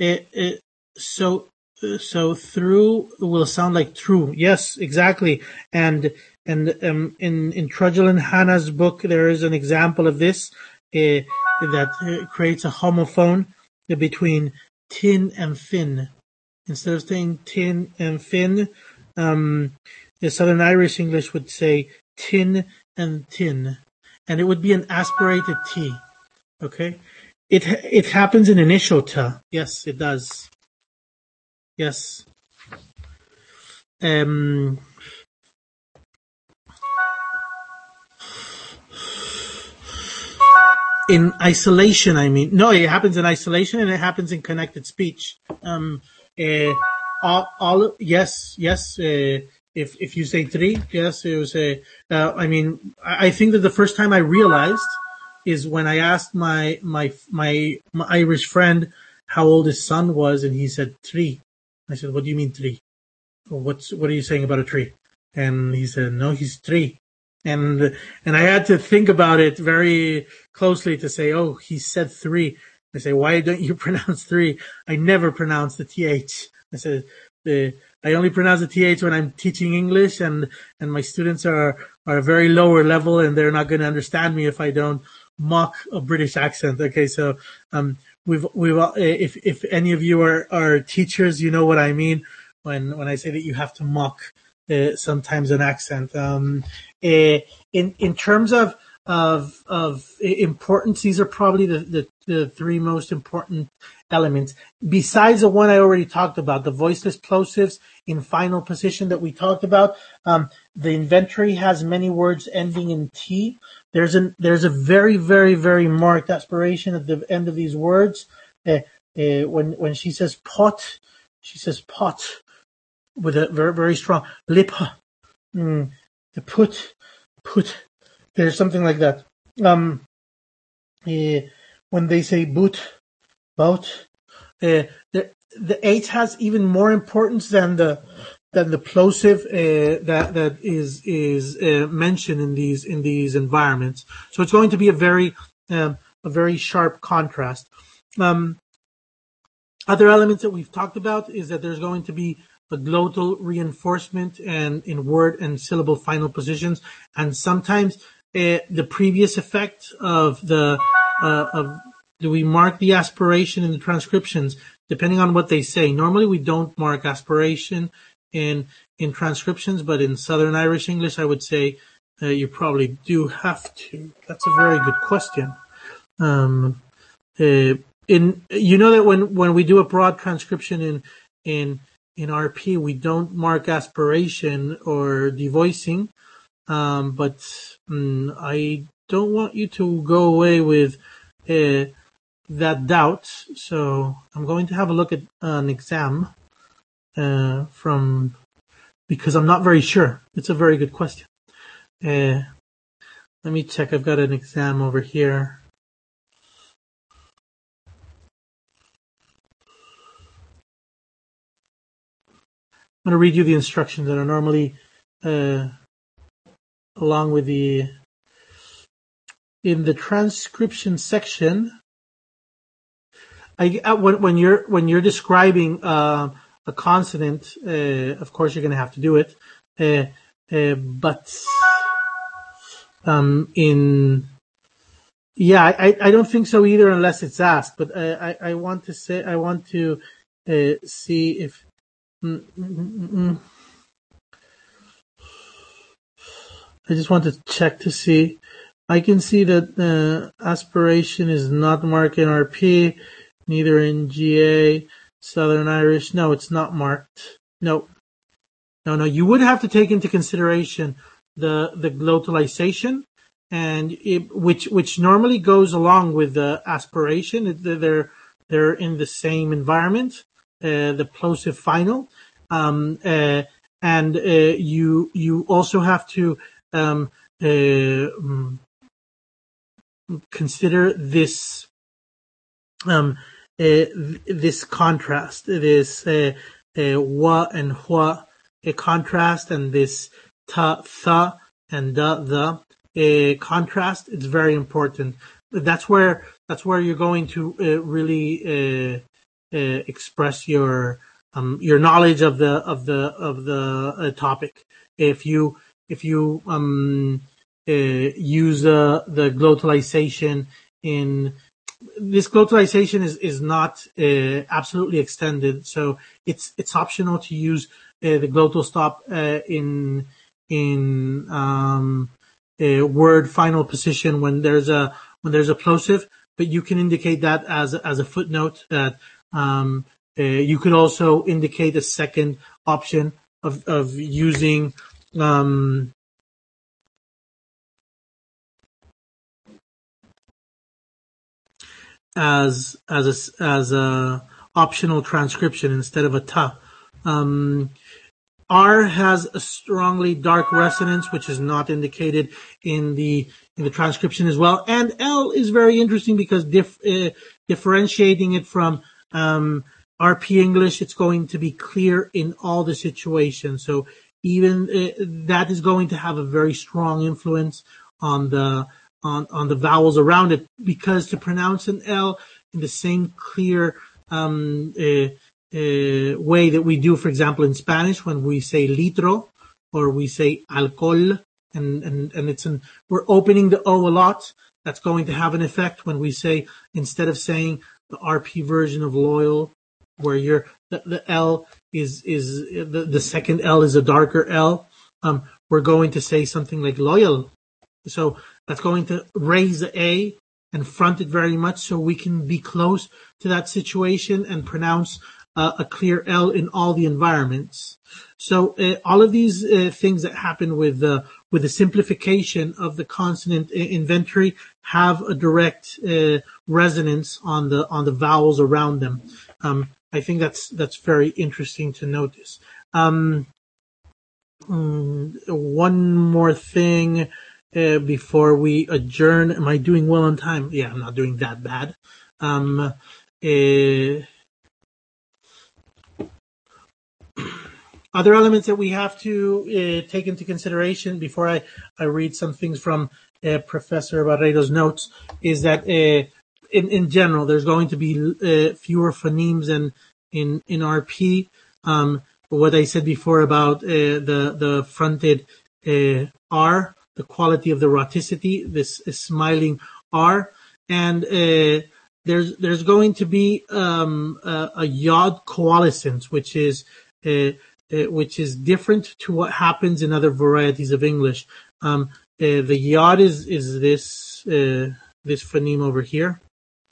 So through will sound like true. Yes, exactly. And in Trudgill and Hannah's book, there is an example of this that creates a homophone between tin and thin. Instead of saying tin and thin, the Southern Irish English would say tin and tin, and it would be an aspirated T. Okay. It happens in initial ta. Yes, it does. Yes. In isolation, I mean. No, it happens in isolation and it happens in connected speech. Uh, yes, yes. If you say three, yes, it was I mean, I think that the first time I realized is when I asked my Irish friend how old his son was, and he said three. I said, "What do you mean three? What are you saying about a tree?" And he said, "No, he's three." And I had to think about it very closely to say, "Oh, he said three." I say, "Why don't you pronounce three?" I never pronounce the th. I said, I only pronounce the th when I'm teaching English, and my students are a very lower level, and they're not going to understand me if I don't mock a British accent. Okay, so we've if any of you are teachers, you know what I mean when I say that you have to mock sometimes an accent. In terms of importance, these are probably the three most important elements. Besides the one I already talked about, the voiceless plosives in final position that we talked about. The inventory has many words ending in T. There's a very, very, very marked aspiration at the end of these words. When she says pot, she says pot with a very, very strong lip. Put. There's something like that. When they say bout, the H has even more importance than the plosive that is mentioned in these environments. So it's going to be a very sharp contrast. Other elements that we've talked about is that there's going to be a glottal reinforcement and in word and syllable final positions, and sometimes the previous effect of do we mark the aspiration in the transcriptions depending on what they say. Normally we don't mark aspiration in transcriptions, but in Southern Irish English I would say you probably do have to. That's a very good question. You know that when we do a broad transcription in RP, we don't mark aspiration or devoicing, but I don't want you to go away with that doubt. So I'm going to have a look at an exam because I'm not very sure. It's a very good question. Let me check. I've got an exam over here. I'm going to read you the instructions that are normally along with in the transcription section. When you're describing a consonant, of course you're going to have to do it, but I don't think so either unless it's asked. But I want to see if. I just want to check to see. I can see that aspiration is not marked in RP, neither in GA, Southern Irish. No, it's not marked. No. You would have to take into consideration the glottalization, and which normally goes along with the aspiration. They're in the same environment. The plosive final, and you also have to consider this this contrast, this wa and hua contrast, and this ta, tha, and the contrast. It's very important. That's where you're going to really express your knowledge of the topic. If you use the glottalization in this, glottalization is not absolutely extended, so it's optional to use the glottal stop in word final position when there's a plosive. but you can indicate that as a footnote. That you could also indicate a second option of using as a optional transcription instead of a ta. R has a strongly dark resonance, which is not indicated in the transcription as well. And L is very interesting because differentiating it from RP English, it's going to be clear in all the situations. So even that is going to have a very strong influence on the vowels around it, because to pronounce an L in the same clear way that we do, for example, in Spanish when we say litro or we say alcohol, and we're opening the O a lot. That's going to have an effect when we say, instead of saying the RP version of loyal, where the L is the second L is a darker L, we're going to say something like loyal. So that's going to raise the A and front it very much, so we can be close to that situation and pronounce a clear L in all the environments. So all of these things that happen with the simplification of the consonant inventory have a direct resonance on the vowels around them. I think that's very interesting to notice. One more thing before we adjourn. Am I doing well on time? Yeah, I'm not doing that bad. Other elements that we have to take into consideration before I read some things from Professor Barreiro's notes is that in general there's going to be fewer phonemes in RP. What I said before about the fronted R, the quality of the rhoticity, this smiling R, and there's going to be a yod coalescence, which is different to what happens in other varieties of English. The yod is this phoneme over here.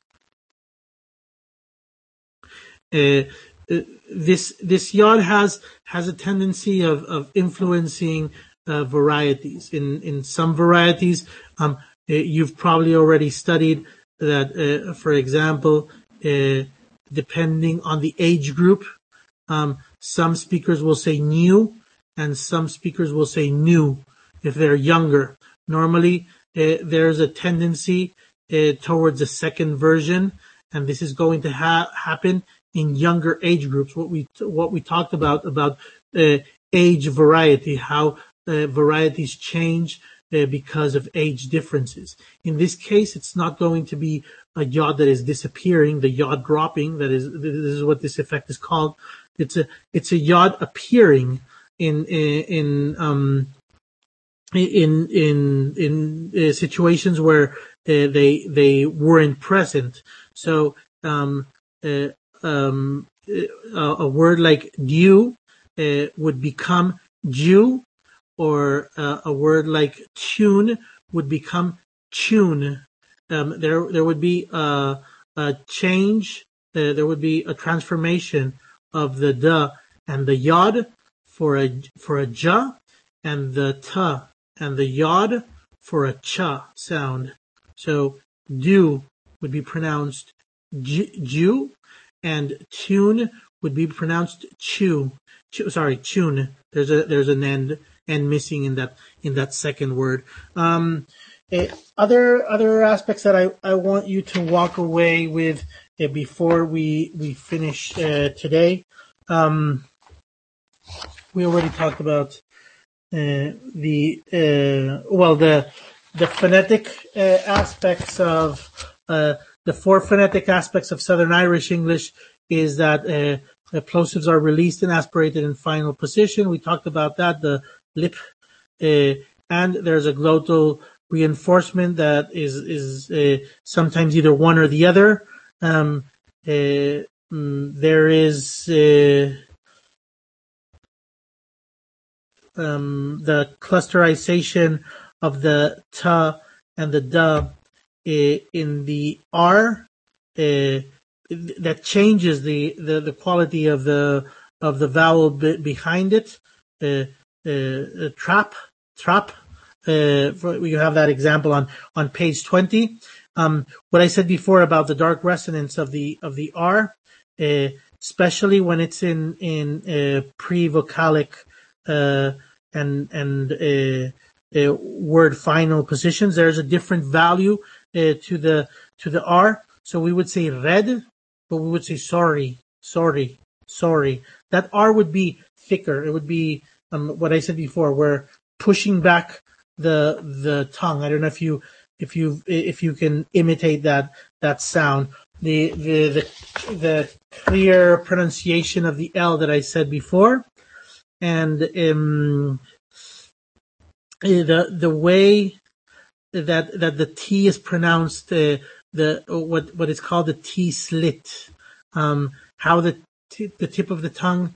This yod has a tendency of influencing varieties. In some varieties, you've probably already studied that, for example, depending on the age group, some speakers will say new and some speakers will say new if they're younger. Normally, there's a tendency towards a second version, and this is going to happen in younger age groups. What we talked about age variety, how varieties change because of age differences. In this case, it's not going to be a yod that is disappearing, the yod dropping. This is what this effect is called. It's a yod appearing in situations where they weren't present. So a word like dew would become Jew, or a word like tune would become tune. There would be a change. There would be a transformation of the da and the yod for a ja, and the ta and the yod for a cha sound. So do would be pronounced Jew, and tune would be pronounced chew. Tune. There's an end missing in that second word. Other aspects that I want you to walk away with before we finish today. We already talked about the phonetic aspects of the four phonetic aspects of Southern Irish English is that plosives are released and aspirated in final position. We talked about that, the lip, and there's a glottal reinforcement that is sometimes either one or the other. There is the clusterization of the ta and the da in the R, that changes the quality of the vowel behind it. Trap. You have that example on page 20. What I said before about the dark resonance of the R, especially when it's in pre-vocalic and word final positions, there's a different value to the R. So we would say red, but we would say sorry. That R would be thicker. It would be what I said before. We're pushing back the tongue. I don't know if you can imitate that sound. The clear pronunciation of the L that I said before, and the way that the T is pronounced, what is called the T slit, how the tip of the tongue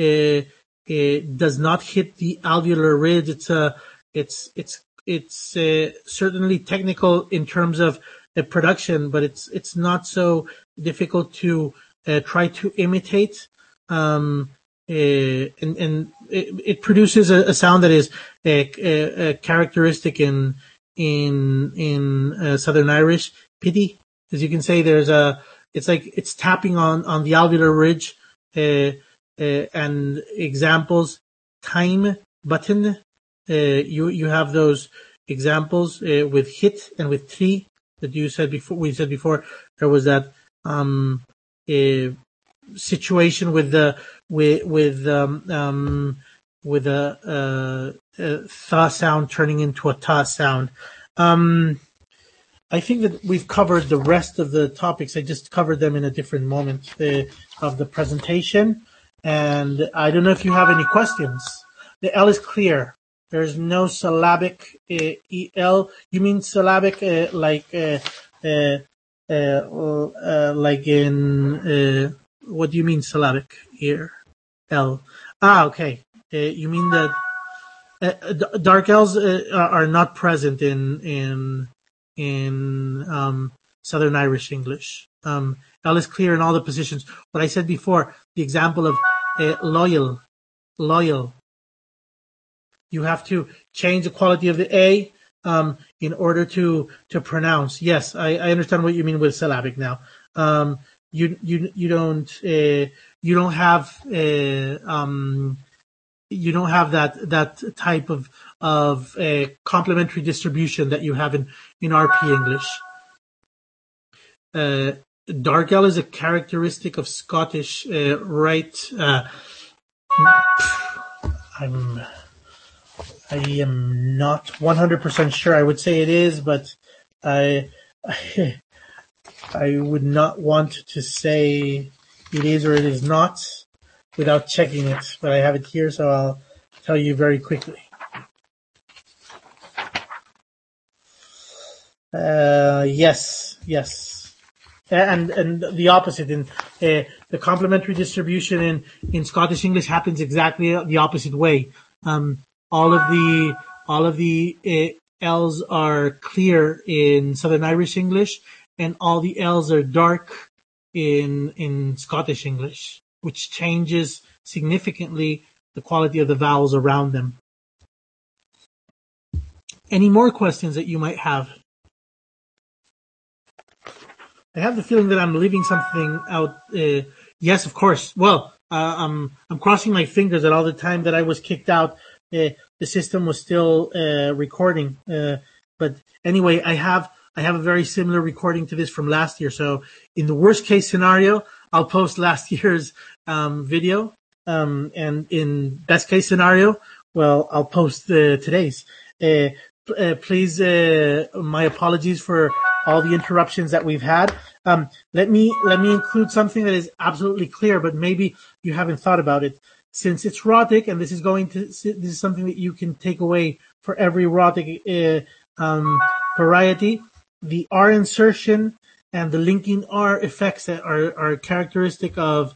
does not hit the alveolar ridge. It's certainly technical in terms of production, but it's not so difficult to try to imitate. And it produces a sound that is characteristic in Southern Irish. Pity, as you can say, it's like it's tapping on the alveolar ridge. And examples, time, button. You have those examples with hit and with tree that you said before. We said before there was that situation with a tha sound turning into a ta sound. I think that we've covered the rest of the topics. I just covered them in a different moment of the presentation. And I don't know if you have any questions. The L is clear. There's no syllabic EL. You mean syllabic like in what do you mean syllabic here? L. Okay. You mean that dark L's are not present in Southern Irish English. L is clear in all the positions. What I said before, the example of loyal. You have to change the quality of the A in order to pronounce. Yes, I understand what you mean with syllabic now. You don't have that type of complementary distribution that you have in RP English. Dark L is a characteristic of Scottish, right? I am not 100% sure. I would say it is, but I would not want to say it is or it is not without checking it. But I have it here, so I'll tell you very quickly. Yes. And the opposite in the complementary distribution in Scottish English happens exactly the opposite way. All of the L's are clear in Southern Irish English, and all the L's are dark in Scottish English, which changes significantly the quality of the vowels around them. Any more questions that you might have? I have the feeling that I'm leaving something out. Yes, of course. Well, I'm crossing my fingers that all the time that I was kicked out, the system was still recording. But anyway, I have a very similar recording to this from last year. So in the worst case scenario, I'll post last year's video. And in best case scenario, well, I'll post today's. Please, my apologies for all the interruptions that we've had. Let me include something that is absolutely clear, but maybe you haven't thought about it. Since it's rhotic, and this is something that you can take away for every rhotic variety, the R insertion and the linking R effects that are characteristic of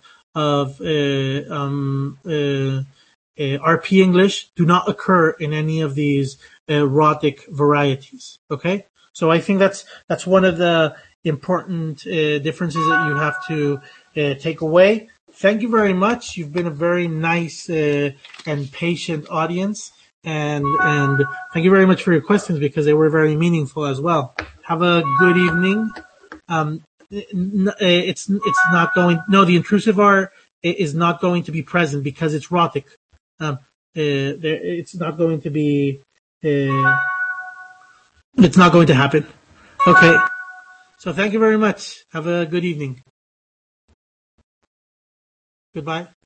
RP English do not occur in any of these rhotic varieties. Okay, So I think that's one of the important differences that you have to take away. Thank you very much. You've been a very nice and patient audience, and thank you very much for your questions because they were very meaningful as well. Have a good evening. It's not going. No, the intrusive R is not going to be present because it's rhotic. It's not going to be. It's not going to happen. Okay. So thank you very much. Have a good evening. Goodbye.